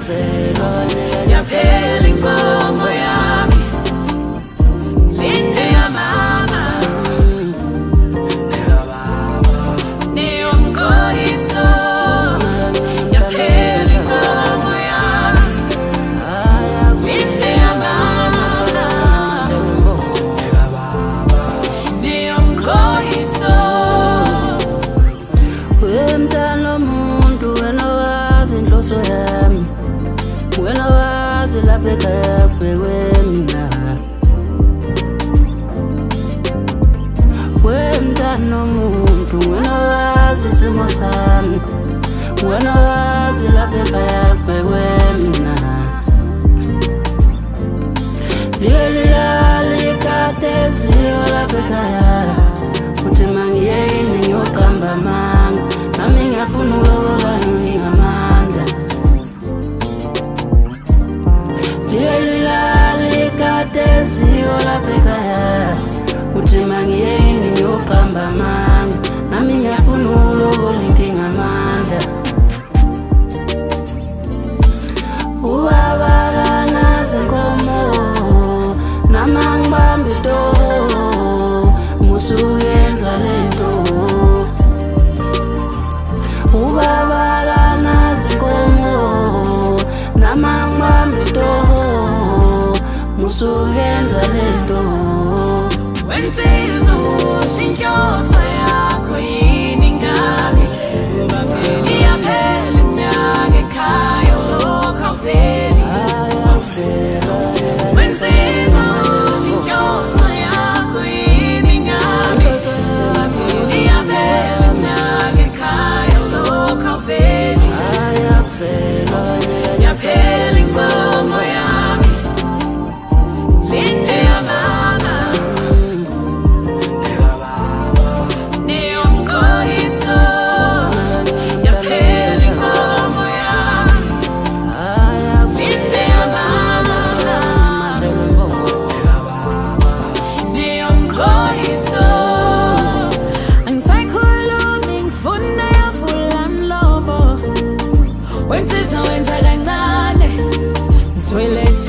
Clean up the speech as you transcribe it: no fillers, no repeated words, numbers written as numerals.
yaphela inkomo yami linde yamama neyomqoyiso yaphela inkomo yami linde yamama neyomqoyiso wemntana omuntu wena wazi inhloso yami wena wazi lapha ekhaya mina wemntana omuntu wena wazi isimo sami wena wazi lapha ekhaya mina likhatheziyo lapha ekhaya uthi mangiyeni ngiyoqamba amanga nami ngiyafuna ukulobola ngingamandla likhatheziyo lapha ekhaya uthi mangiyeni ngiyoqamba amanga nami ngiyafuna ukulobola ngingamandla ubaba kanazi inkomo nama ngibamba idolo musuyenza lento ubaba kanazi inkomo nama ngibamba idolo musuyenza lento wensizwa ushinhloso yakho yini ngabe iyaphela inyanga ekhaya ulokhu awuveli wensizwa ushinhloso yakho yini ngabe iyaphela inyanga ekhaya ulokhu awuveli yaphela inkomo yami linde yamama neyomqoyiso yaphela inkomo yami linde yamama neyomqoyiso angisayikhulumi ngifuna yavula mlomo wensizwa wenza kancane ngizwele